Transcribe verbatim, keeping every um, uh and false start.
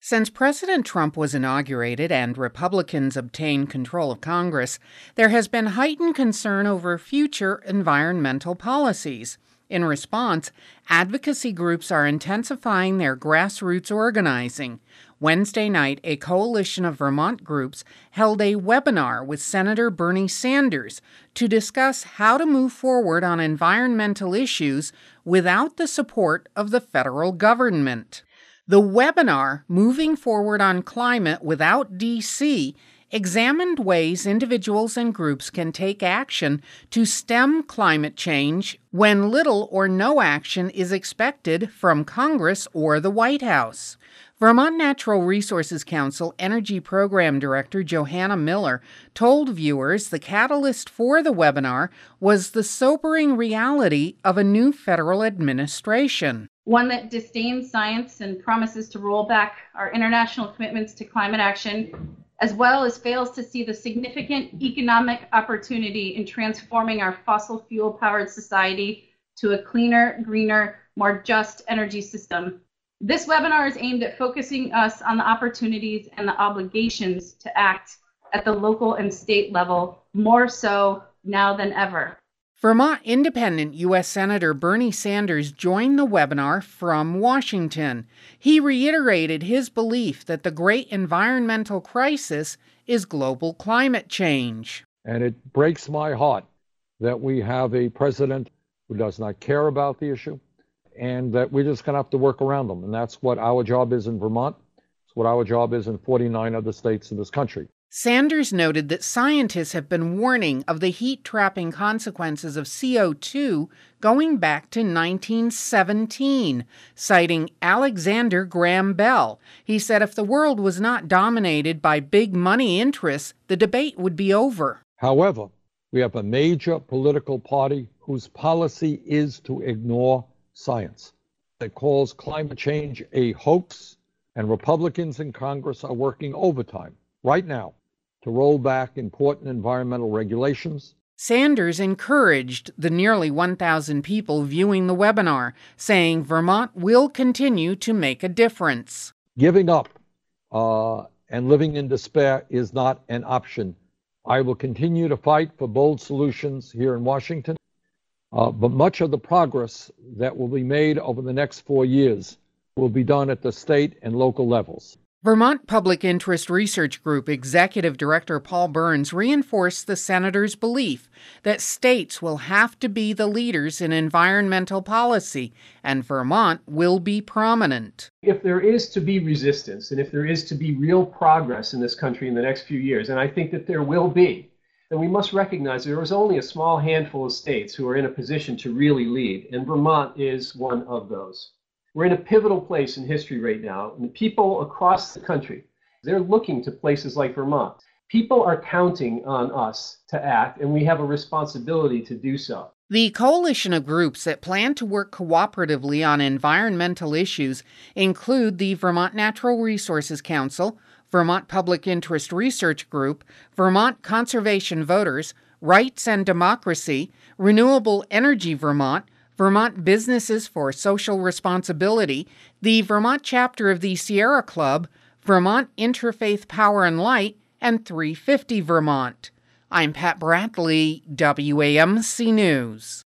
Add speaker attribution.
Speaker 1: Since President Trump was inaugurated and Republicans obtained control of Congress, there has been heightened concern over future environmental policies. In response, advocacy groups are intensifying their grassroots organizing. Wednesday night, a coalition of Vermont groups held a webinar with Senator Bernie Sanders to discuss how to move forward on environmental issues without the support of the federal government. The webinar, Moving Forward on Climate Without D C, examined ways individuals and groups can take action to stem climate change when little or no action is expected from Congress or the White House. Vermont Natural Resources Council Energy Program Director Johanna Miller told viewers the catalyst for the webinar was the sobering reality of a new federal administration.
Speaker 2: One that disdains science and promises to roll back our international commitments to climate action, as well as fails to see the significant economic opportunity in transforming our fossil fuel-powered society to a cleaner, greener, more just energy system. This webinar is aimed at focusing us on the opportunities and the obligations to act at the local and state level, more so now than ever.
Speaker 1: Vermont Independent U S Senator Bernie Sanders joined the webinar from Washington. He reiterated his belief that the great environmental crisis is global climate change.
Speaker 3: And it breaks my heart that we have a president who does not care about the issue and that we're just going to have to work around them. And that's what our job is in Vermont. It's what our job is in forty-nine other states in this country.
Speaker 1: Sanders noted that scientists have been warning of the heat-trapping consequences of C O two going back to nineteen seventeen, citing Alexander Graham Bell. He said if the world was not dominated by big money interests, the debate would be over.
Speaker 3: However, we have a major political party whose policy is to ignore science. It calls climate change a hoax, and Republicans in Congress are working overtime right now to roll back important environmental regulations.
Speaker 1: Sanders encouraged the nearly one thousand people viewing the webinar, saying Vermont will continue to make a difference.
Speaker 3: Giving up uh, and living in despair is not an option. I will continue to fight for bold solutions here in Washington, uh, but much of the progress that will be made over the next four years will be done at the state and local levels.
Speaker 1: Vermont Public Interest Research Group Executive Director Paul Burns reinforced the senator's belief that states will have to be the leaders in environmental policy, and Vermont will be prominent.
Speaker 4: If there is to be resistance, and if there is to be real progress in this country in the next few years, and I think that there will be, then we must recognize there is only a small handful of states who are in a position to really lead, and Vermont is one of those. We're in a pivotal place in history right now, and the people across the country, they're looking to places like Vermont. People are counting on us to act, and we have a responsibility to do so.
Speaker 1: The coalition of groups that plan to work cooperatively on environmental issues include the Vermont Natural Resources Council, Vermont Public Interest Research Group, Vermont Conservation Voters, Rights and Democracy, Renewable Energy Vermont, Vermont Businesses for Social Responsibility, the Vermont chapter of the Sierra Club, Vermont Interfaith Power and Light, and three fifty Vermont. I'm Pat Bradley, W A M C News.